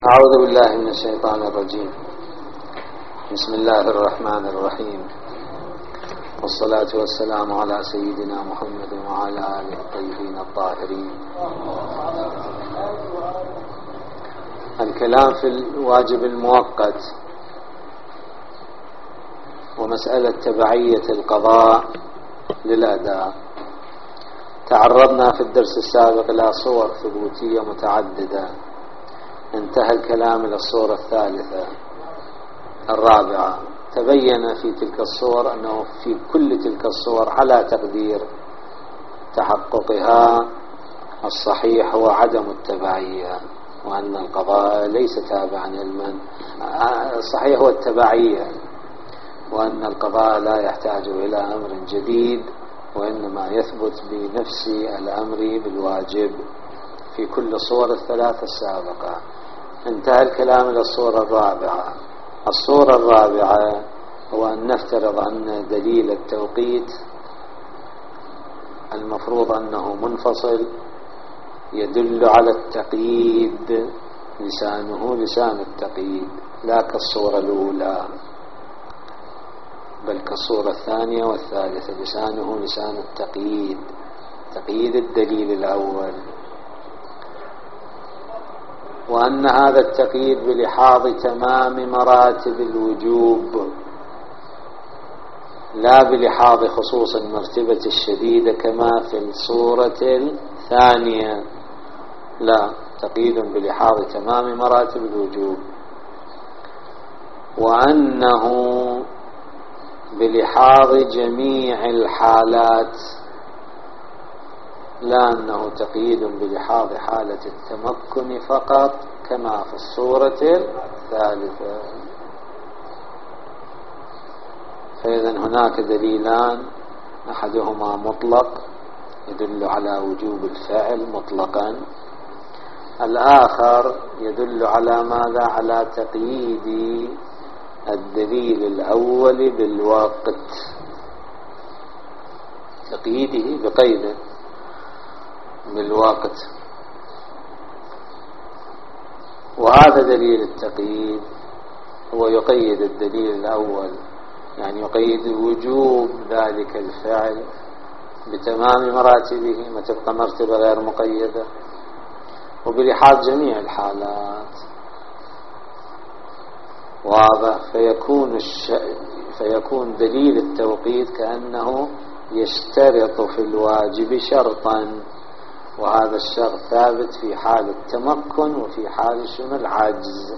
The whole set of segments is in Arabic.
أعوذ بالله من الشيطان الرجيم. بسم الله الرحمن الرحيم، والصلاة والسلام على سيدنا محمد وعلى آله الطيبين الطاهرين. الكلام في الواجب المؤقت ومسألة تبعية القضاء للأداء. تعرضنا في الدرس السابق إلى صور ثبوتية متعددة، انتهى الكلام إلى الصورة الثالثة الرابعة. تبين في تلك الصور أنه في كل تلك الصور على تقدير تحققها الصحيح هو عدم التبعية، وأن القضاء ليس تابعا للمن. الصحيح هو التبعية، وأن القضاء لا يحتاج إلى أمر جديد، وإنما يثبت بنفس الأمر بالواجب في كل الصور الثلاث السابقة. انتهى الكلام إلى الصورة الرابعة. الصورة الرابعة هو أن نفترض أن دليل التوقيت المفروض أنه منفصل يدل على التقييد، لسانه لسان التقييد، لا كالصورة الأولى بل كالصورة الثانية والثالثة لسانه لسان التقييد، تقييد الدليل الأول. وأن هذا التقييد بلحاظ تمام مراتب الوجوب، لا بلحاظ خصوص المرتبة الشديدة كما في الصورة الثانية، لا، تقييد بلحاظ تمام مراتب الوجوب. وأنه بلحاظ جميع الحالات، لا أنه تقييد بلحاظ حالة التمكن فقط كما في الصورة الثالثة. فإذا هناك دليلان، أحدهما مطلق يدل على وجوب الفعل مطلقا، الآخر يدل على ماذا؟ على تقييد الدليل الأول بالوقت، تقييده بقيده بالوقت. وهذا دليل التقييد هو يقيد الدليل الأول، يعني يقيد وجوب ذلك الفعل بتمام مراتبه، ما تبقى مرتبة غير مقيدة، وبلحاظ جميع الحالات. واضح؟ فيكون دليل التوقيت كأنه يشترط في الواجب شرطا، وهذا الشرط ثابت في حال التمكن وفي حال شنو؟ العجز.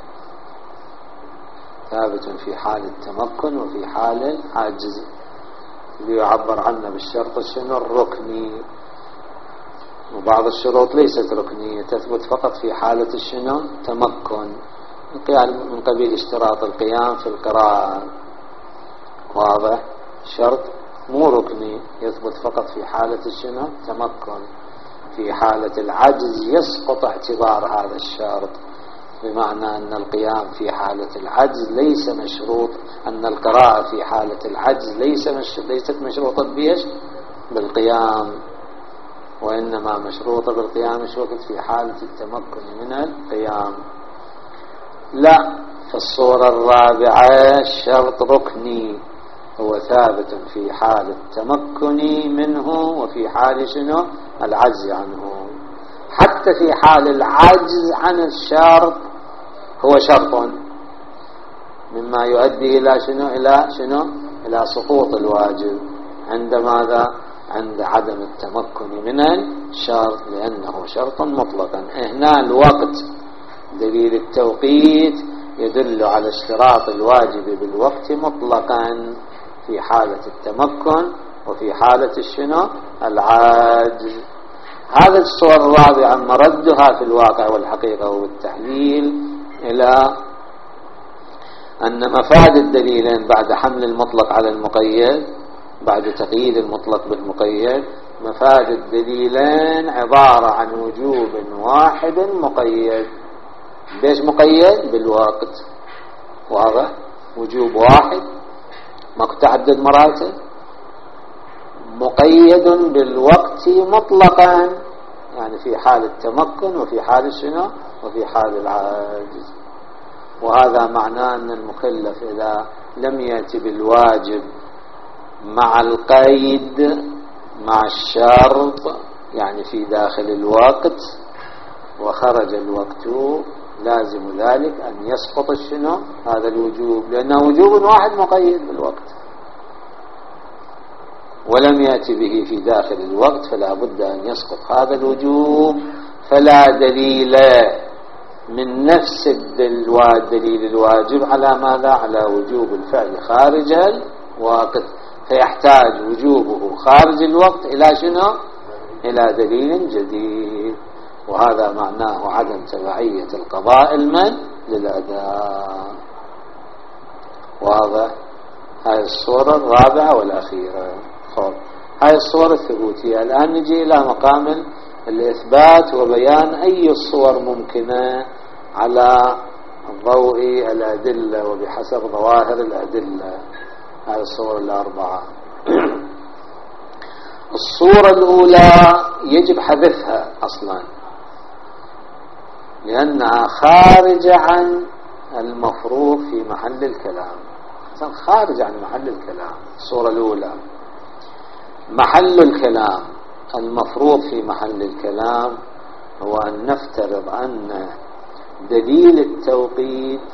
ثابت في حال التمكن وفي حال العجز، ليعبر عنه بالشرط شنو؟ الركني. وبعض الشروط ليست ركنية، تثبت فقط في حالة الشنو؟ تمكن، من قبيل اشتراط القيام في القراءة. واضح؟ شرط مو ركني، يثبت فقط في حالة الشنو؟ تمكن. في حالة العجز يسقط اعتبار هذا الشرط، بمعنى أن القيام في حالة العجز ليس مشروط، أن القراءة في حالة العجز ليست مشروطة بيش؟ بالقيام، وإنما مشروطة بالقيام وقت في حالة التمكن من القيام. لا، في الصورة الرابعة الشرط ركني، هو ثابت في حال التمكن منه وفي حال شنو؟ العجز عنه. حتى في حال العجز عن الشرط هو شرط، مما يؤدي إلى شنو؟ إلى سقوط الواجب. عند ماذا؟ عند عدم التمكن من الشرط، لأنه شرط مطلقا. هنا الوقت، دليل التوقيت يدل على اشتراط الواجب بالوقت مطلقا في حالة التمكن وفي حالة الشنو؟ العاجز. هذه الصور الرابعة مردها في الواقع والحقيقة والتحليل إلى أن مفاد الدليلين بعد حمل المطلق على المقيد، بعد تقييد المطلق بالمقيد، مفاد الدليلين عبارة عن وجوب واحد مقيد. ليش مقيد؟ بالوقت. واضح؟ وجوب واحد، ما تعدد مراتب، مقيد بالوقت مطلقا، يعني في حال التمكن وفي حال شنو؟ وفي حال العاجز. وهذا معناه أن المكلف إذا لم يأتي بالواجب مع القيد مع الشرط، يعني في داخل الوقت وخرج الوقت، لازم ذلك أن يسقط الشنو هذا الوجوب، لأنه وجوب واحد مقيد بالوقت، ولم يأتي به في داخل الوقت، فلا بد أن يسقط هذا الوجوب. فلا دليل من نفس الدليل الواجب على ماذا؟ على وجوب الفعل خارج الوقت، فيحتاج وجوبه خارج الوقت إلى شنو؟ إلى دليل جديد. وهذا معناه عدم تبعية القضاء المن للأداء. واضح؟ هاي الصورة الرابعة والأخيرة. هاي الصورة الثبوتية. الآن نجي إلى مقام الإثبات وبيان أي الصور ممكنة على ضوء الأدلة وبحسب ظواهر الأدلة. هاي الصور الأربعة. الصورة الأولى يجب حذفها أصلا، لأنها خارجة عن المفروض في محل الكلام، خارج عن محل الكلام. الصورة الأولى محل الكلام، المفروض في محل الكلام هو أن نفترض أن دليل التوقيت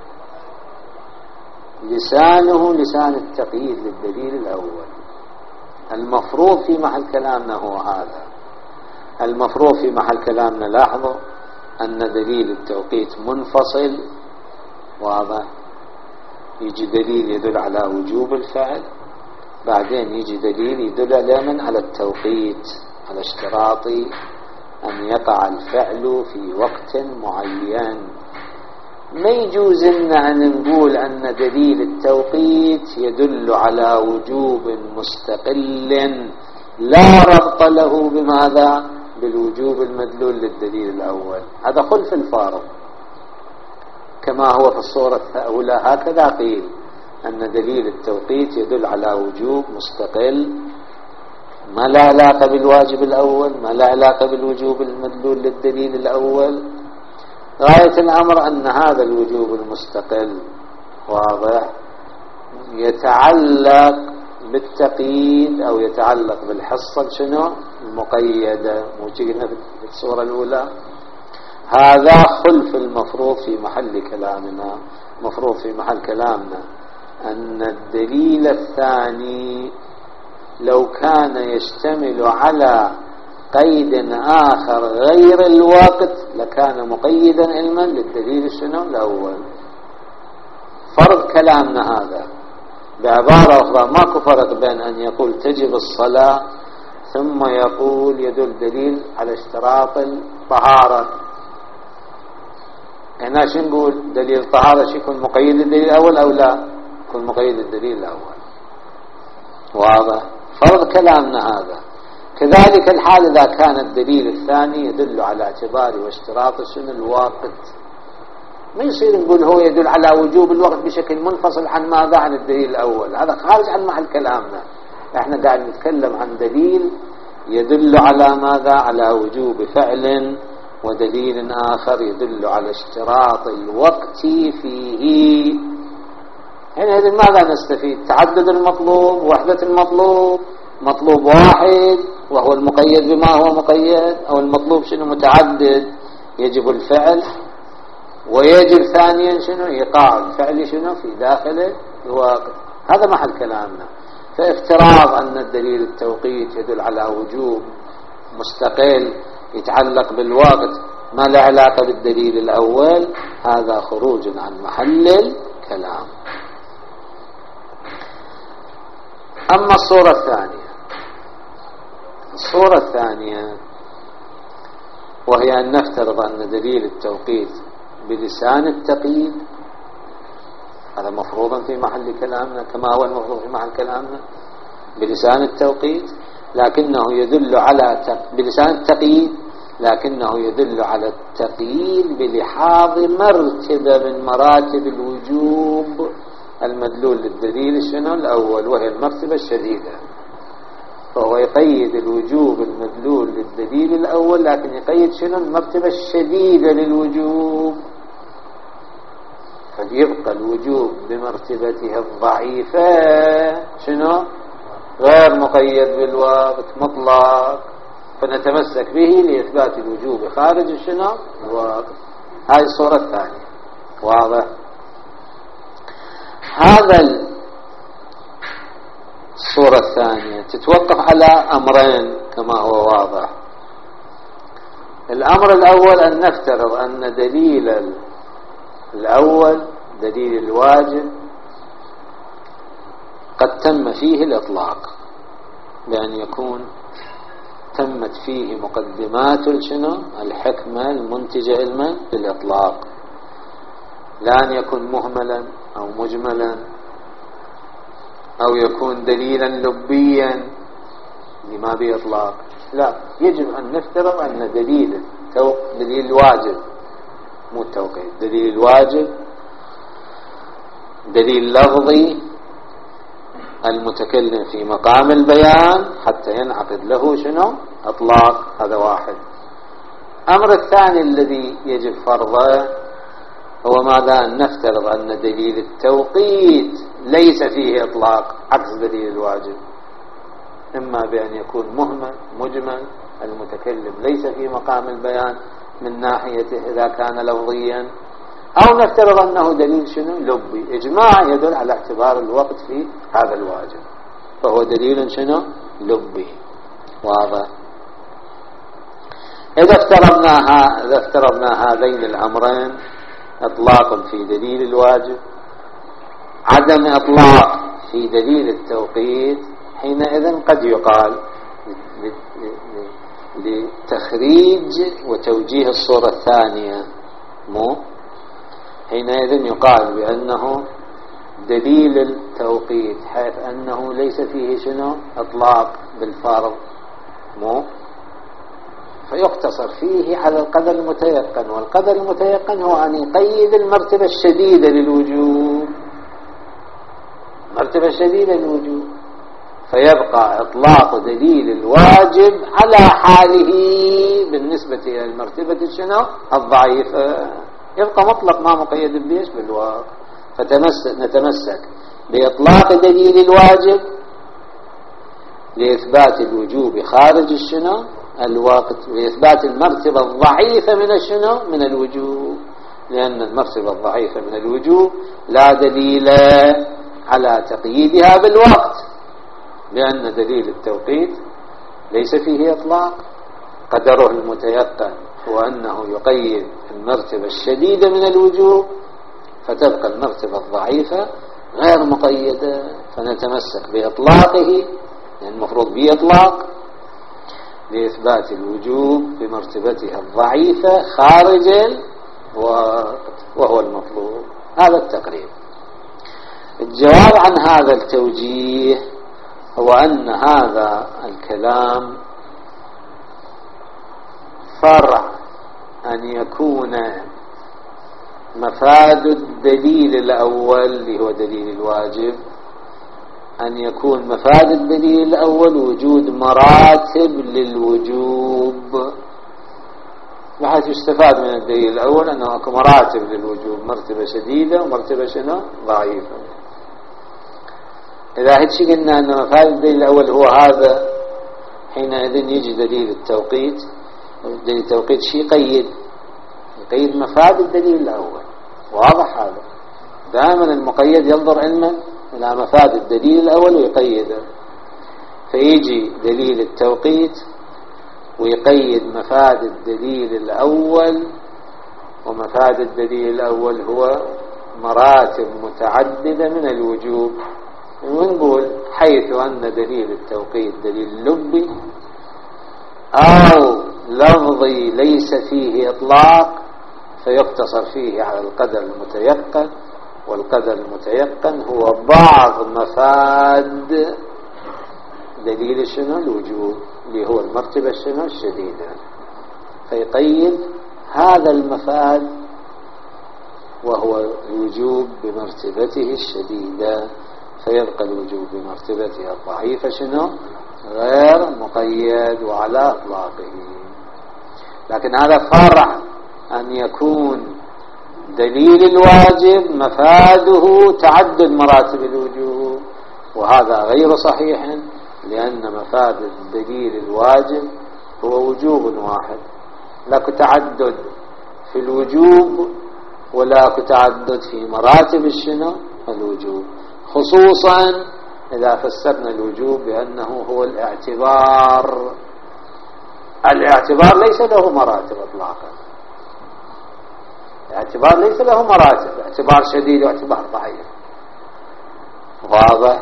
لسانه لسان التقييد للدليل الأول. المفروض في محل كلامنا هو هذا. المفروض في محل كلامنا، لاحظوا أن دليل التوقيت منفصل، واضح؟ يجي دليل يدل على وجوب الفعل، بعدين يجي دليل يدل على التوقيت، على اشتراط أن يقع الفعل في وقت معين. ما يجوز لنا أن نقول أن دليل التوقيت يدل على وجوب مستقل لا ربط له بماذا؟ بالوجوب المدلول للدليل الأول. هذا خلف الفارق، كما هو في الصورة الأولى هكذا قيل أن دليل التوقيت يدل على وجوب مستقل ما لا علاقة بالواجب الأول، ما لا علاقة بالوجوب المدلول للدليل الأول. غاية الأمر أن هذا الوجوب المستقل، واضح، يتعلق بالتقييد أو يتعلق بالحصة شنو المقيدة، موجودة في الصورة الأولى. هذا خلف المفروض في محل كلامنا. مفروض في محل كلامنا أن الدليل الثاني لو كان يشتمل على قيد آخر غير الوقت لكان مقيدا علما للدليل شنو الأول. فرض كلامنا هذا بعبارة أخرى، ماكو فرق بين أن يقول تجب الصلاة ثم يقول يدل دليل على اشتراط الطهارة. هنا شو نقول؟ دليل الطهارة شو يكون مقيد الدليل الأول أو لا؟ يكون مقيد الدليل الأول. واضح؟ فرض كلامنا هذا. كذلك الحال إذا كان الدليل الثاني يدل على اعتبار واشتراط شنو الوقت. ما يصير نقول هو يدل على وجوب الوقت بشكل منفصل عن ماذا؟ عن الدليل الأول. هذا خارج عن محل كلامنا. احنا قاعد نتكلم عن دليل يدل على ماذا؟ على وجوب فعل، ودليل آخر يدل على اشتراط الوقت فيه. هنا إذن ماذا نستفيد؟ تعدد المطلوب، وحدة المطلوب، مطلوب واحد وهو المقيد بما هو مقيد، أو المطلوب شنو متعدد يجب الفعل، ويجب ثانيا شنو إيقاع الفعل شنو في داخل الواقع. هذا محل كلامنا. فافتراض أن الدليل التوقيت يدل على وجوب مستقل يتعلق بالوقت ما له علاقة بالدليل الأول، هذا خروج عن محل الكلام. أما الصورة الثانية، الصورة الثانية وهي أن نفترض أن دليل التوقيت بلسان التقييد، هذا مفروضا في محل كلامنا كما هو المفروض في محل كلامنا بلسان التوقيت، لكنه يدل على بلسان التقييد، لكنه يدل على التقييد بلحاظ مرتبة من مراتب الوجوب المدلول للدليل شنو الأول، وهي المرتبة الشديدة. فهو يقيد الوجوب المدلول للدليل الأول، لكن يقيد شنو؟ المرتبة الشديدة للوجوب، فيبقى الوجوب بمرتبته الضعيفة شنو؟ غير مقيد بالوقت مطلق، فنتمسك به لإثبات الوجوب خارج شنو؟ الوقت. هذه الصورة الثانية. واضح؟ هذا الصورة الثانية تتوقف على أمرين كما هو واضح. الأمر الأول أن نفترض أن دليل الأول دليل الواجب قد تم فيه الإطلاق، بأن يكون تمت فيه مقدمات شنو؟ الحكمة المنتجة علما للإطلاق، لا أن يكون مهملا أو مجملا أو يكون دليلا لبيا لما بإطلاق. لا، يجب أن نفترض أن دليل الواجب، مو التوقيت، دليل الواجب دليل لفظي المتكلم في مقام البيان حتى ينعقد له شنو؟ إطلاق. هذا واحد. الأمر الثاني الذي يجب فرضه هو ماذا؟ أن نفترض أن دليل التوقيت ليس فيه إطلاق عكس دليل الواجب، إما بأن يكون مهمل مجمل، المتكلم ليس في مقام البيان من ناحيته إذا كان لفظيا، أو نفترض أنه دليل شنو؟ لبي. إجماع يدل على اعتبار الوقت في هذا الواجب، فهو دليل شنو؟ لبي. واضح؟ إذا افترضنا هذين الأمرين، إطلاق في دليل الواجب، عدم إطلاق في دليل التوقيت، حينئذ قد يقال لتخريج وتوجيه الصورة الثانية، حينئذ يقال بأنه دليل التوقيت حيث أنه ليس فيه شنو؟ إطلاق بالفرض، فيقتصر فيه على القدر المتيقن، والقدر المتيقن هو أن يقيد المرتبة الشديدة للوجوب، مرتبة شديدة للوجوب، فيبقى إطلاق دليل الواجب على حاله بالنسبة إلى المرتبة شنو؟ الضعيفة، يبقى مطلق ما مقيد بيش بالواقع. فنتمسك بإطلاق دليل الواجب لإثبات الوجوب خارج الشنو؟ الوقت، وإثبات المرتبة الضعيفة من الشنو؟ من الوجوب، لأن المرتبة الضعيفة من الوجوب لا دليل على تقييدها بالوقت، لأن دليل التوقيت ليس فيه إطلاق، قدره المتيقن هو أنه يقيد المرتبة الشديدة من الوجوب، فتبقى المرتبة الضعيفة غير مقيدة، فنتمسك بإطلاقه، يعني المفروض بإطلاق لإثبات الوجوب بمرتبتها الضعيفة خارج الوقت، وهو المطلوب. هذا التقريب. الجواب عن هذا التوجيه هو أن هذا الكلام فرع أن يكون مفاد الدليل الأول اللي هو دليل الواجب، أن يكون مفاد الدليل الأول وجود مراتب للوجوب، بحيث يستفاد من الدليل الأول أنه أكو مراتب للوجوب، مرتبة شديدة ومرتبة شنو؟ ضعيفة. إذا هيك قلنا أن مفاد الدليل الأول هو هذا، حينئذ يجي دليل التوقيت. دليل التوقيت شيء يقيد مفاد الدليل الأول، واضح هذا. دائما المقيد ينظر علما إلى مفاد الدليل الأول ويقيده، فيجي دليل التوقيت ويقيد مفاد الدليل الأول، ومفاد الدليل الأول هو مراتب متعددة من الوجوب. ونقول حيث أن دليل التوقيت دليل لبي أو لفظي ليس فيه إطلاق، فيقتصر فيه على القدر المتيقن، والقدر المتيقن هو بعض مفاد دليل شنو؟ الوجوب، اللي هو المرتبة شنو؟ الشديدة، فيقيد هذا المفاد وهو الوجوب بمرتبته الشديدة، فيبقى الوجوب بمرتبته الضعيفة شنو؟ غير مقيد وعلى إطلاقه. لكن هذا فرع أن يكون دليل الواجب مفاده تعدد مراتب الوجوب، وهذا غير صحيح، لأن مفاد الدليل الواجب هو وجوب واحد، لا تعدد في الوجوب ولا تعدد في مراتب الوجوب، خصوصا إذا فسرنا الوجوب بأنه هو الاعتبار. الاعتبار ليس له مراتب اطلاقا، الاعتبار ليس له مراتب، اعتبار شديد واعتبار ضعيف. واضح؟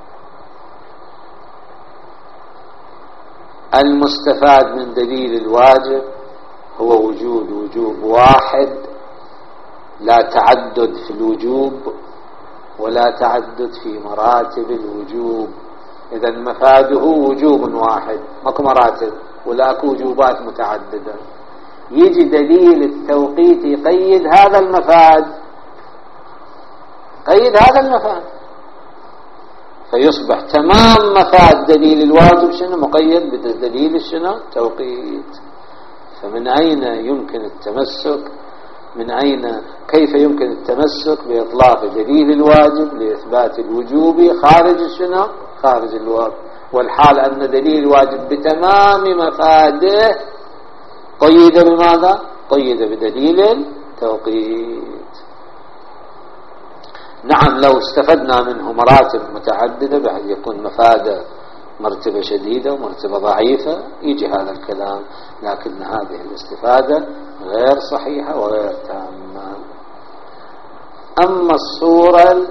المستفاد من دليل الواجب هو وجوب واحد، لا تعدد في الوجوب ولا تعدد في مراتب الوجوب. إذا مفاده وجوب واحد، ماكو مراتب ولا وجوبات متعددة. يجي دليل التوقيت يقيد هذا المفاد، قيد هذا المفاد، فيصبح تمام مفاد دليل الواجب شنو؟ مقيد بدليل شنو؟ توقيت. فمن أين يمكن التمسك؟ كيف يمكن التمسك بإطلاق دليل الواجب لإثبات الوجوب خارج شنو؟ خارج الوقت، والحال أن دليل الواجب بتمام مفاده قيد بماذا؟ قيد بدليل التوقيت. نعم، لو استفدنا منه مراتب متعددة بحيث يكون مفاده مرتبة شديدة ومرتبة ضعيفة يجي هذا الكلام، لكن هذه الاستفادة غير صحيحة وغير تامة. أما الصورة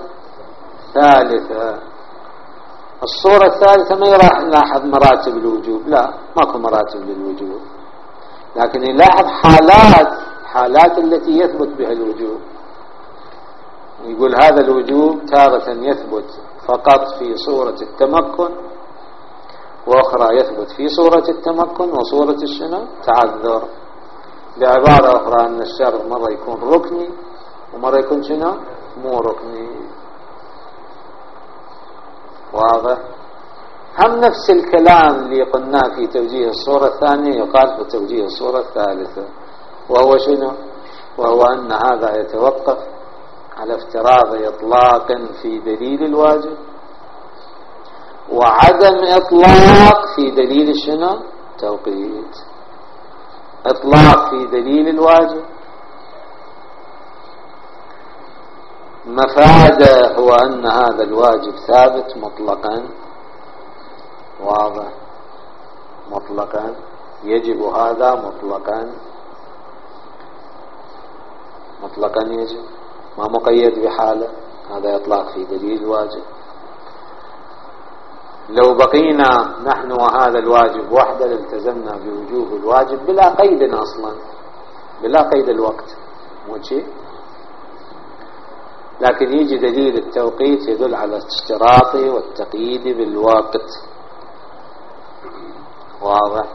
الثالثة ما راح نلاحظ مراتب الوجوب، لا ماكو مراتب للوجوب، لكن يلاحظ حالات التي يثبت بها الوجوب. يقول هذا الوجوب تارة يثبت فقط في صورة التمكن، وأخرى يثبت في صورة التمكن وصورة تعذر. بعبارة أخرى أن الشرط مرة يكون ركني ومرة يكون مو ركني. واضح؟ هم نفس الكلام اللي قلناه في توجيه الصورة الثانية يقال في توجيه الصورة الثالثة، وهو وهو أن هذا يتوقف على افتراض إطلاق في دليل الواجب وعدم إطلاق في دليل توقيت. إطلاق في دليل الواجب مفاده هو أن هذا الواجب ثابت مطلقا. واضح؟ مطلقا يجب هذا مطلقا يجب، ما مقيد بحاله. هذا إطلاق في دليل الواجب. لو بقينا نحن وهذا الواجب وحده لالتزمنا بوجوب الواجب بلا قيد أصلا، بلا قيد الوقت، مو شيء. لكن يجي دليل التوقيت يدل على الاشتراط والتقييد بالوقت. واضح؟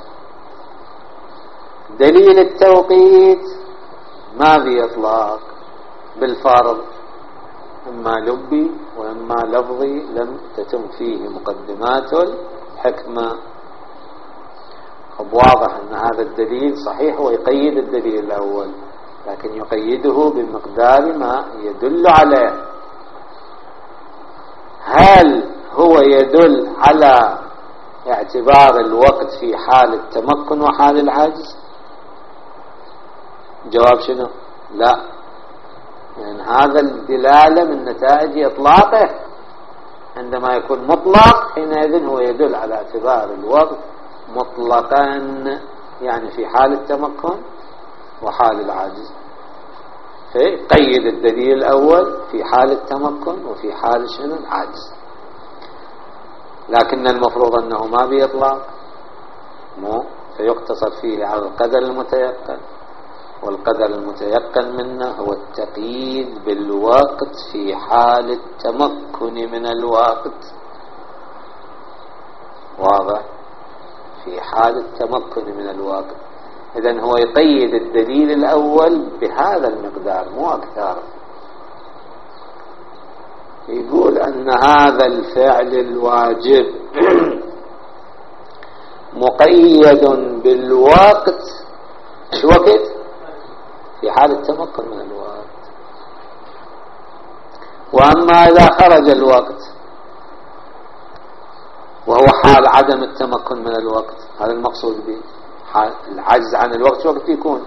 دليل التوقيت ما بإطلاق بالفرض، إما لبي وإما لفظي لم تتم فيه مقدمات الحكمة. واضح أن هذا الدليل صحيح ويقيد الدليل الأول، لكن يقيده بمقدار ما يدل عليه. هل هو يدل على اعتبار الوقت في حال التمكن وحال العجز؟ جواب لا، يعني هذا الدلالة من نتائج إطلاقه. عندما يكون مطلق حينئذ هو يدل على اعتبار الوقت مطلقا، يعني في حال التمكن وحال العجز، فيقيد الدليل الأول في حال التمكن وفي حال العجز. لكن المفروض أنه ما بإطلاق، فيقتصر فيه على القدر المتيقن، والقدر المتيقن منه هو التقييد بالوقت في حال التمكن من الوقت. واضح؟ في حال التمكن من الوقت. إذن هو يقيد الدليل الأول بهذا المقدار مو أكثر. يقول أن هذا الفعل الواجب مقيد بالوقت. شو وقت؟ في حال التمكن من الوقت. وأما إذا خرج الوقت وهو حال عدم التمكن من الوقت، هذا المقصود به. حال العجز عن الوقت وقت يكون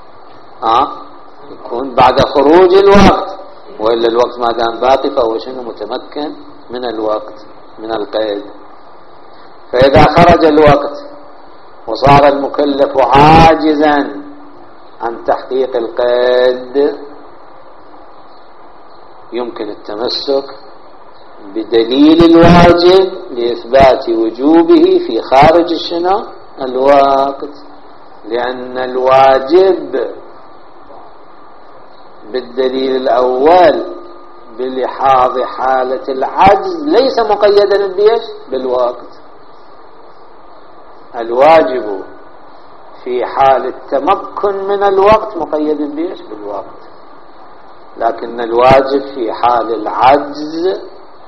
يكون بعد خروج الوقت، وإلا الوقت ما دام باقي فهو شنو؟ متمكن من الوقت، من القيد. فإذا خرج الوقت وصار المكلف عاجزا عن تحقيق القيد يمكن التمسك بدليل الواجب لإثبات وجوبه في خارج الشنو؟ الوقت، لأن الواجب بالدليل الأول بلحاظ حالة العجز ليس مقيدا بيش؟ بالوقت. الواجب في حال التمكن من الوقت مقيد بيش؟ بالوقت، لكن الواجب في حال العجز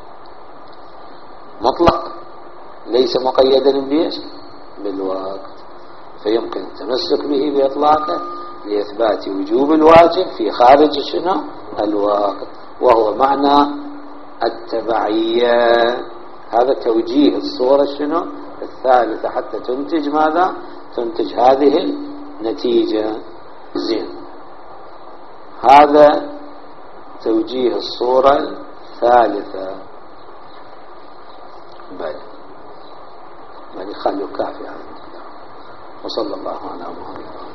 مطلق ليس مقيدا بيش؟ بالوقت. فيمكن التمسك به بإطلاقه لإثبات وجوب الواجب في خارج شنو؟ الوقت، وهو معنى التبعية. هذا توجيه الصورة شنو؟ الثالثة، حتى تنتج ماذا؟ تنتج هذه النتيجة. زين، هذا توجيه الصورة الثالثة. بل خلوا كافي. وصلى الله على محمد.